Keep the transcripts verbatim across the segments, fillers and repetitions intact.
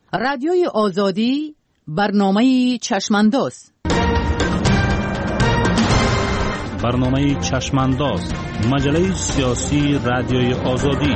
رادیوی آزادی برنامه چشمانداز. برنامه چشمانداز، مجله سیاسی رادیوی آزادی.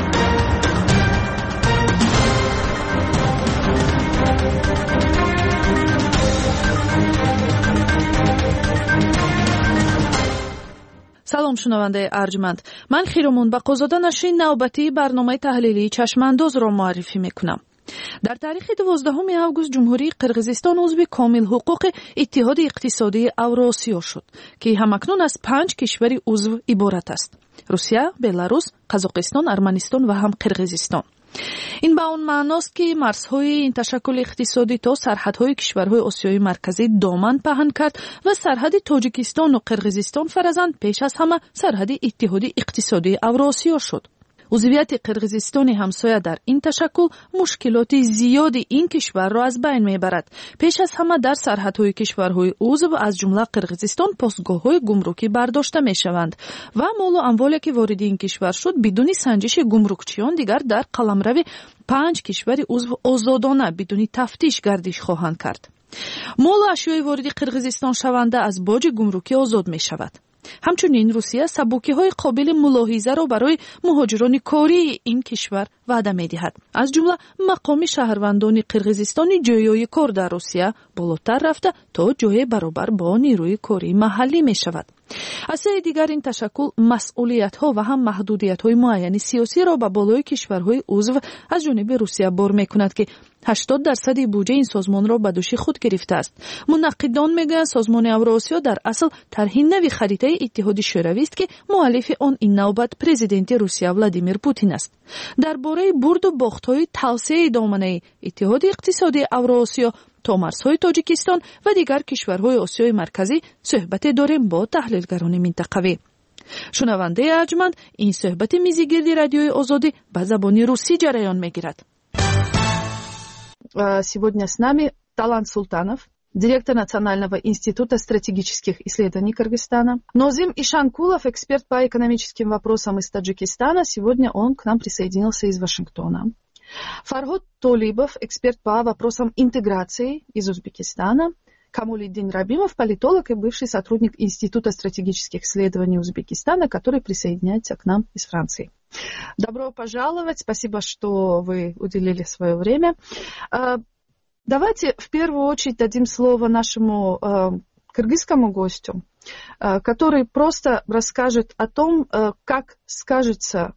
سلام شنونده ارجمند، من خیرمون بقازاده نشین نوبتی برنامه تحلیلی چشمانداز را معرفی میکنم. در تاریخ دوازدهم آگوست جمهوری قرقیزستان عضو کامل حقوق اتحاد اقتصادی اوراسیا شد که همکنون از پنج کشور عضو عبارت است: روسیه، بلاروس، قزاقستان، ارمنستان و هم قرقیزستان. این به آن معناست که مرزهای این تشکل اقتصادی تا سرحدهای کشورهای آسیای مرکزی دامن پهن کرد و سرحد تاجیکستان و قرقیزستان فرزند پیش از همه سرحد اتحاد اقتصادی اوراسیا شد. عضویت قرقیزستان همسایه در این تشکل مشکلات زیادی این کشور را از بین میبرد. پیش از همه در سرحدهای کشورهای عضو از جمله قرقیزستان پاسگاه‌های گمرکی برداشته میشوند و مال و اموالی که وارد این کشور شد بدون سنجش گمرکچیان دیگر در قلمرو پنج کشور عضو آزادانه بدون تفتیش گردش خواهند کرد. مال و اشیای وارد قرقیزستان شونده از باج گمرکی آزاد میشود. همچنین روسیه سبوکی‌های قابل ملاحظه را برای مهاجران کاری این کشور وعده می‌دهد. از جمله مقام شهروندان قرقیزستانی جایهای کار در روسیه بالاتر رفته تا جای برابر با نیروی کاری محلی می‌شود. از سوی دیگر این تشکل مسئولیت‌ها و هم محدودیت‌های معین سیاسی را به بالای کشورهای عضو از جانب روسیه بار می‌کند که هشتاد درصد بودجه این سازمان را به دوش خود گرفته است. منقدان میگویند سازمان اوراسیا در اصل طرح نوی خریطه اتحاد شوروی است که مؤلف آن این نوبت پرزیدنت روسیه ولادیمیر پوتین است. درباره برد و باخت‌های توسعه دامنه اتحاد اقتصادی اوراسیا تا مرزهای تاجیکستان و دیگر کشورهای آسیای مرکزی صحبت داریم با تحلیلگران منطقوی. شنونده ارجمند، این صحبت میزگرد رادیوی آزادی به زبان روسی جریان میگیرد. Сегодня с нами Талант Султанов, директор Национального института стратегических исследований Кыргызстана. Нозим Ишанкулов, эксперт по экономическим вопросам из Таджикистана. Сегодня он к нам присоединился из Вашингтона. Фарход Толибов, эксперт по вопросам интеграции из Узбекистана. Камулиддин Рабимов, политолог и бывший сотрудник Института стратегических исследований Узбекистана, который присоединяется к нам из Франции. Добро пожаловать, спасибо, что вы уделили свое время. Давайте в первую очередь дадим слово нашему кыргызскому гостю, который просто расскажет о том, как скажется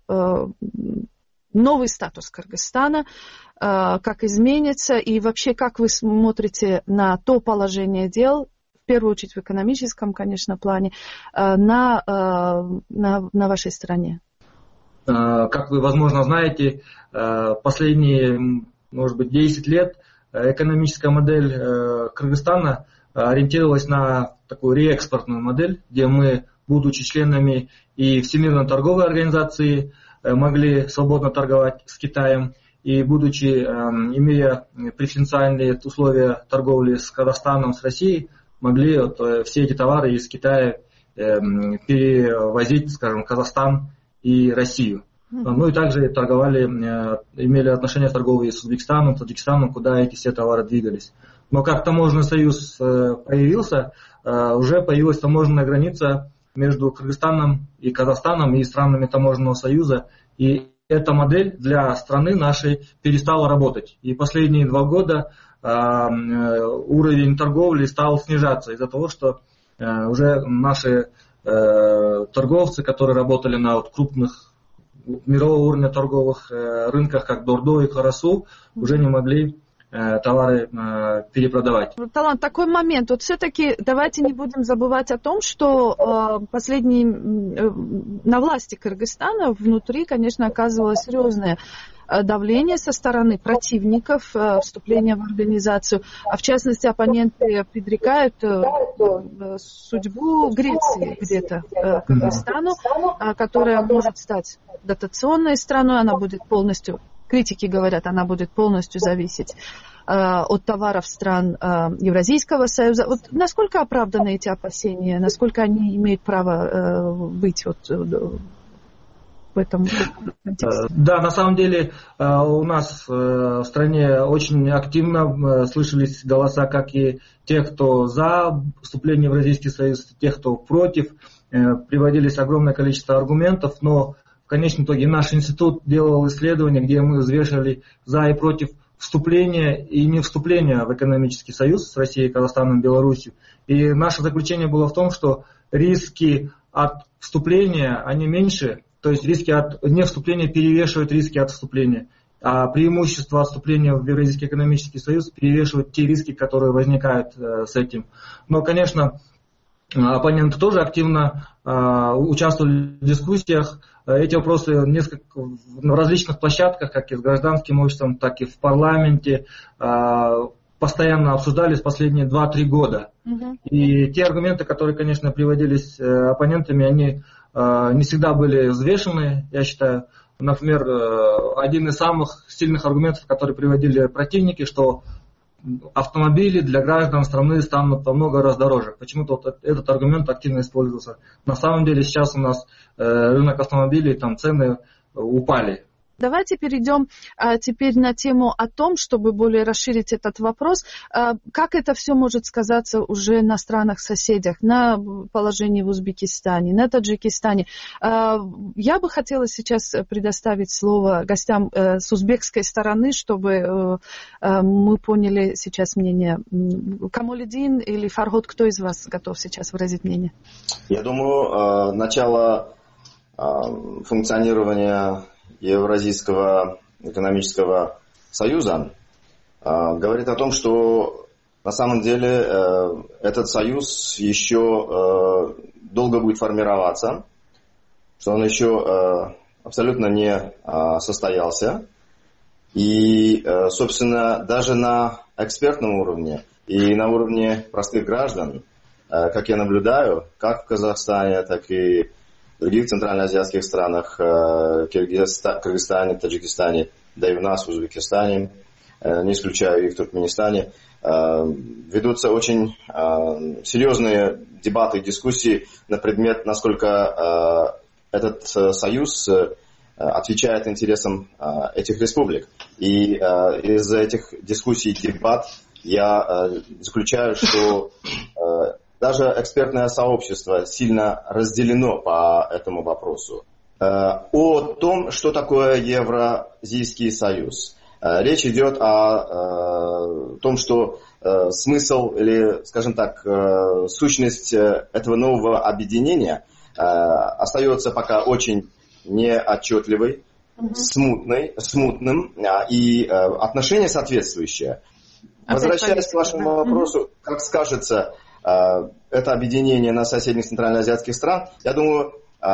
новый статус Кыргызстана, как изменится и вообще как вы смотрите на то положение дел, в первую очередь в экономическом, конечно, плане, на, на, на вашей стране. Как вы, возможно, знаете, последние, может быть, десять лет экономическая модель Кыргызстана ориентировалась на такую реэкспортную модель, где мы, будучи членами и Всемирной торговой организации, могли свободно торговать с Китаем, и будучи, имея преференциальные условия торговли с Казахстаном, с Россией, могли вот все эти товары из Китая перевозить, скажем, в Казахстан и Россию. Ну и также торговали, имели отношения торговые с Узбекистаном, Таджикистаном, куда эти все товары двигались. Но как таможенный союз появился, уже появилась таможенная граница между Кыргызстаном и Казахстаном и странами таможенного союза. И эта модель для страны нашей перестала работать. И последние два года уровень торговли стал снижаться из-за того, что уже наши торговцы, которые работали на вот крупных мирового уровня торговых рынках, как Бордо и Карасу, уже не могли товары перепродавать. Талант, такой момент. Вот все-таки давайте не будем забывать о том, что э, последние э, на власти Кыргызстана внутри, конечно, оказывалось серьезное давление со стороны противников э, вступления в организацию. А в частности, оппоненты предрекают э, э, судьбу Греции где-то э, Кыргызстану, э, которая может стать дотационной страной, она будет полностью... Критики говорят, она будет полностью зависеть э, от товаров стран э, Евразийского союза. Вот насколько оправданы эти опасения, насколько они имеют право э, быть? Вот, э, в этом контексте? Да, на самом деле у нас в стране очень активно слышались голоса как и тех, кто за вступление в Евразийский союз, тех, кто против. Приводились огромное количество аргументов, но в конечном итоге наш институт делал исследования, где мы взвешивали за и против вступления и не вступления в экономический союз с Россией, Казахстаном, Беларусью. И наше заключение было в том, что риски от вступления, они меньше, то есть риски от невступления перевешивают риски от вступления. А преимущества от вступления в Евразийский экономический союз перевешивают те риски, которые возникают э, с этим. Но, конечно, оппоненты тоже активно э, участвовали в дискуссиях. Эти вопросы несколько, на различных площадках, как и с гражданским обществом, так и в парламенте, э, постоянно обсуждались последние два-три года. Uh-huh. И те аргументы, которые, конечно, приводились э, оппонентами, они э, не всегда были взвешены, я считаю. Например, э, один из самых сильных аргументов, которые приводили противники, что автомобили для граждан страны станут во много раз дороже. Почему-то вот этот аргумент активно использовался. На самом деле сейчас у нас э, рынок автомобилей, там цены упали. Давайте перейдем а, теперь на тему о том, чтобы более расширить этот вопрос, а, как это все может сказаться уже на странах-соседях, на положении в Узбекистане, на Таджикистане. А, я бы хотела сейчас предоставить слово гостям а, с узбекской стороны, чтобы а, а, мы поняли сейчас мнение. Камолидин или Фарход, кто из вас готов сейчас выразить мнение? Я думаю, начало функционирования Евразийского экономического союза э, говорит о том, что на самом деле э, этот союз еще э, долго будет формироваться, что он еще э, абсолютно не э, состоялся. И, э, собственно, даже на экспертном уровне и на уровне простых граждан, э, как я наблюдаю, как в Казахстане, так и в других центральноазиатских странах, Кыргызстане, Таджикистане, да и у нас в Узбекистане, не исключаю и в Туркменистане, ведутся очень серьезные дебаты, дискуссии на предмет, насколько этот союз отвечает интересам этих республик. И из этих дискуссий и дебат я заключаю, что даже экспертное сообщество сильно разделено по этому вопросу. О том, что такое Евразийский союз. Речь идет о том, что смысл или, скажем так, сущность этого нового объединения остается пока очень неотчетливой, смутной, смутным, и отношение соответствующее. Возвращаясь к вашему вопросу, как скажется это объединение на соседних центральноазиатских стран, я думаю,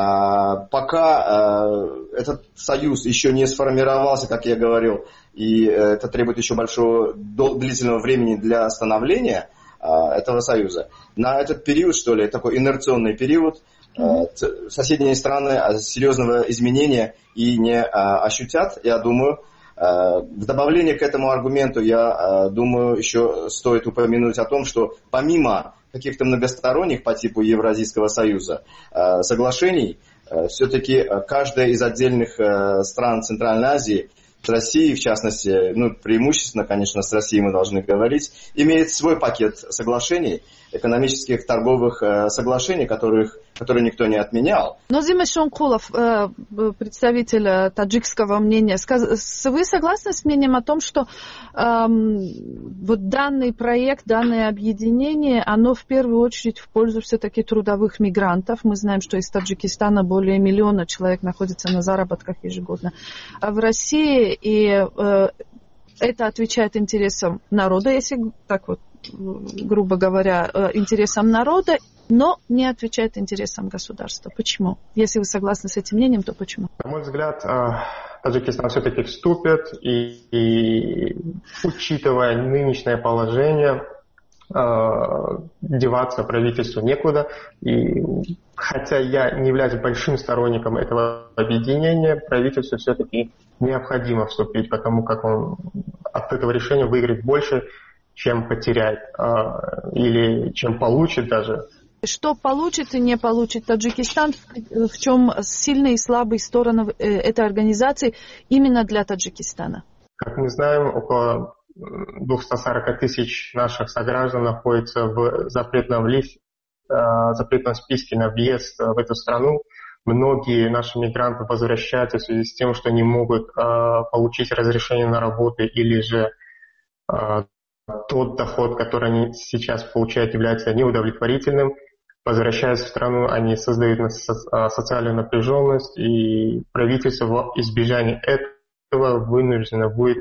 пока этот союз еще не сформировался, как я говорил, и это требует еще большого длительного времени для становления этого союза, на этот период, что ли, такой инерционный период, mm-hmm. соседние страны серьезного изменения и не ощутят, я думаю. В добавление к этому аргументу, я думаю, еще стоит упомянуть о том, что помимо каких-то многосторонних по типу Евразийского союза соглашений, все-таки каждая из отдельных стран Центральной Азии, с Россией в частности, ну, преимущественно, конечно, с Россией мы должны говорить, имеет свой пакет соглашений, экономических, торговых соглашений, которых, которые никто не отменял. Нозим Эшонкулов, представитель таджикского мнения, вы согласны с мнением о том, что эм, вот данный проект, данное объединение, оно в первую очередь в пользу все-таки трудовых мигрантов? Мы знаем, что из Таджикистана более миллиона человек находится на заработках ежегодно. А в России и э, это отвечает интересам народа, если так вот, грубо говоря, интересам народа, но не отвечает интересам государства. Почему? Если вы согласны с этим мнением, то почему? На мой взгляд, Таджикистан все-таки вступит, и, и учитывая нынешнее положение, деваться правительству некуда. И хотя я не являюсь большим сторонником этого объединения, правительству все-таки необходимо вступить, потому как он от этого решения выиграет больше, чем потеряет, или чем получит даже Что получит и не получит Таджикистан, в чем сильные и слабые стороны этой организации именно для Таджикистана? Как мы знаем, около двести сорок тысяч наших сограждан находятся в запретном листе, запретном списке на въезд в эту страну. Многие наши мигранты возвращаются в связи с тем, что не могут получить разрешение на работу или же тот доход, который они сейчас получают, является неудовлетворительным. Возвращаясь в страну, они создают социальную напряженность, и правительство в избежании этого вынуждено будет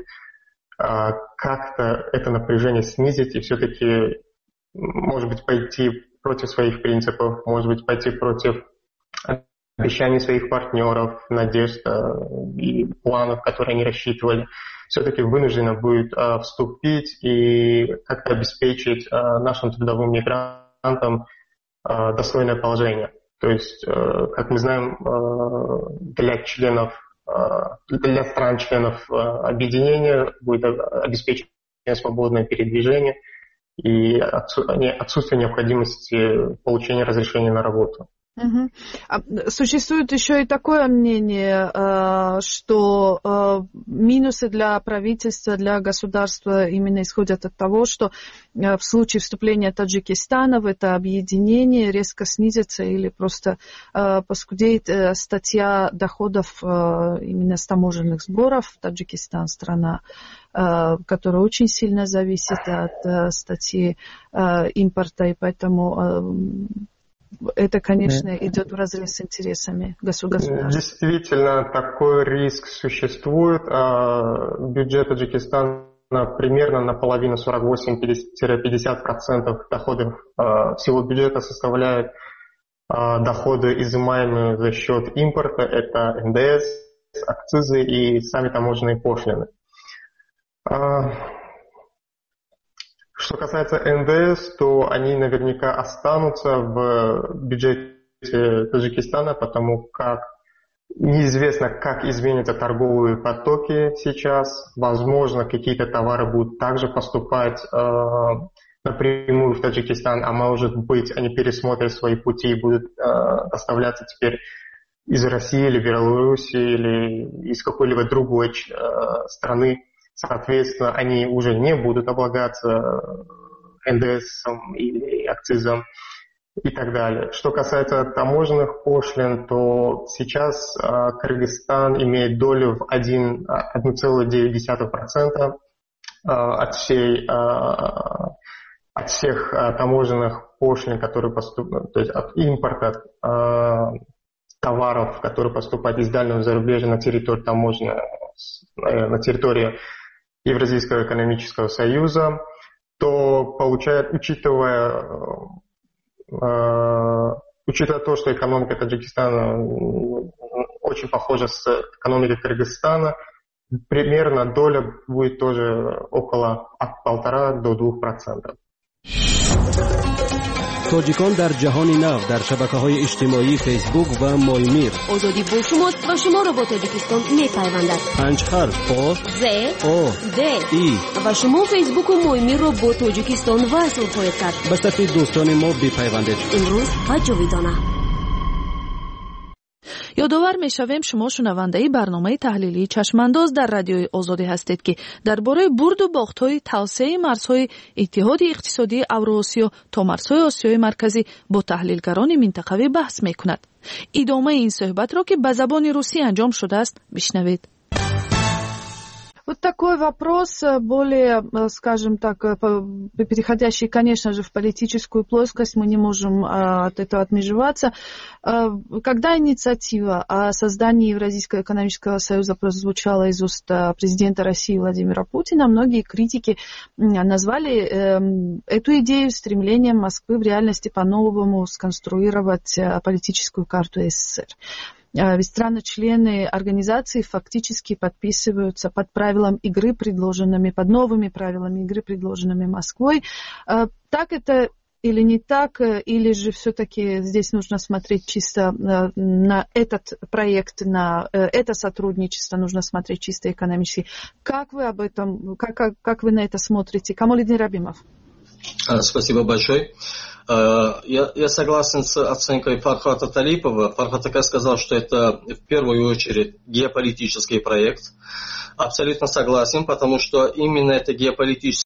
как-то это напряжение снизить и все-таки, может быть, пойти против своих принципов, может быть, пойти против обещаний своих партнеров, надежд и планов, которые они рассчитывали. Все-таки вынуждено будет вступить и как-то обеспечить нашим трудовым мигрантам достойное положение. То есть, как мы знаем, для членов, для стран-членов объединения будет обеспечено свободное передвижение и отсутствие необходимости получения разрешения на работу. Угу. Существует еще и такое мнение, что минусы для правительства, для государства именно исходят от того, что в случае вступления Таджикистана в это объединение резко снизится или просто поскудеет статья доходов именно с таможенных сборов. Таджикистан — страна, которая очень сильно зависит от статьи импорта, и поэтому это, конечно, идет вразрез с интересами государства. Действительно, такой риск существует. Бюджет Таджикистана примерно наполовину, сорок восемь - пятьдесят процентов доходов всего бюджета составляют доходы, изымаемые за счет импорта. Это эн дэ эс, акцизы и сами таможенные пошлины. Что касается эн дэ эс, то они наверняка останутся в бюджете Таджикистана, потому как неизвестно, как изменятся торговые потоки сейчас. Возможно, какие-то товары будут также поступать э, напрямую в Таджикистан, а может быть, они пересмотрят свои пути и будут э, доставляться теперь из России или Беларуси или из какой-либо другой э, страны. Соответственно, они уже не будут облагаться эн дэ эс или акцизом и так далее. Что касается таможенных пошлин, то сейчас Кыргызстан имеет долю в один целых девять десятых процента от, всей, от всех таможенных пошлин, которые поступают, то есть от импорта товаров, которые поступают из дальнего зарубежья на территорию таможни, на территории Евразийского экономического союза, то получает, учитывая, э, учитывая то, что экономика Таджикистана очень похожа с экономикой Кыргызстана, примерно доля будет тоже около от полтора до двух процентов. تاجیکان در جهان نو در شبکه‌های اجتماعی فیسبوک و مایمیر. آزادی با شماست و شما را با تاجیکستان می‌پیوندد. پنج حرف با ز او د ای و شما فیسبوک و مایمیر را با تاجیکستان وصل خواهید کرد. به صفحه دوستان ما بپیوندید. امروز و جاویدانه. یادآور می‌شویم شما شنونده برنامه تحلیلی چشمانداز در رادیوی آزادی هستید که درباره برد و باخت‌های توسعه مرزهای اتحاد اقتصادی اوراسیا تا مرزهای آسیای مرکزی با تحلیلگران منطقوی بحث می‌کند. ادامه این صحبت را که به زبان روسی انجام شده است بشنوید. Вот такой вопрос, более, скажем так, переходящий, конечно же, в политическую плоскость, мы не можем от этого отмежеваться. Когда инициатива о создании Евразийского экономического союза прозвучала из уст президента России Владимира Путина, многие критики назвали эту идею стремлением Москвы в реальности по-новому сконструировать политическую карту эс эс эс эр. Ведь страны-члены организации фактически подписываются под правилам игры, предложенными, под новыми правилами игры, предложенными Москвой. Так это или не так, или же все-таки здесь нужно смотреть чисто на этот проект, на это сотрудничество, нужно смотреть чисто экономически. Как вы об этом, как, как, как вы на это смотрите? Камолидин Рабимов. Спасибо большое. Я, я согласен с оценкой Фархата Талипова. Фархат Акай сказал, что это в первую очередь геополитический проект. Абсолютно согласен, потому что именно это геополитический